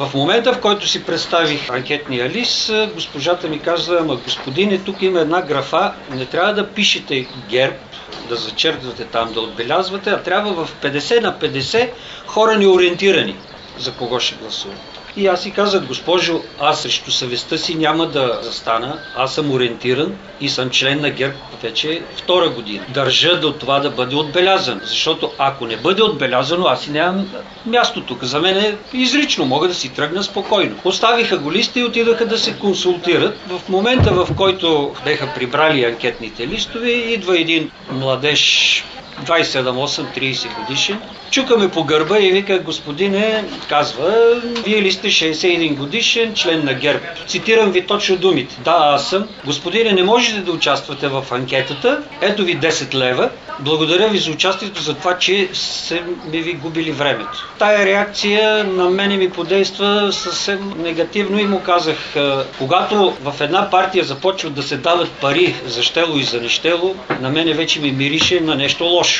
В момента, в който си представих анкетния лист, госпожата ми каза: ама господине, тук има една графа, не трябва да пишете ГЕРБ, да зачерквате там, да отбелязвате, а трябва в 50 на 50 хора неориентирани за кого ще гласуват. И аз си казах: госпожо, аз срещу съвестта си няма да застана, аз съм ориентиран и съм член на ГЕРБ вече втора година. Държа до това да бъде отбелязан, защото ако не бъде отбелязано, аз си нямам място тук. За мен е изрично, мога да си тръгна спокойно. Оставиха го листа и отидаха да се консултират. В момента, в който беха прибрали анкетните листове, идва един младеж, 27-8-30 годишен, чукаме по гърба и вика: господине, казва, вие ли сте 61 годишен, член на ГЕРБ? Цитирам ви точно думите. Да, аз съм. Господине, не можете да участвате в анкетата. Ето ви 10 лева. Благодаря ви за участието, за това, че сме ви губили времето. Тая реакция на мене ми подейства съвсем негативно и му казах: когато в една партия започват да се дават пари за щело и за нещело, на мене вече ми мирише на нещо лошо.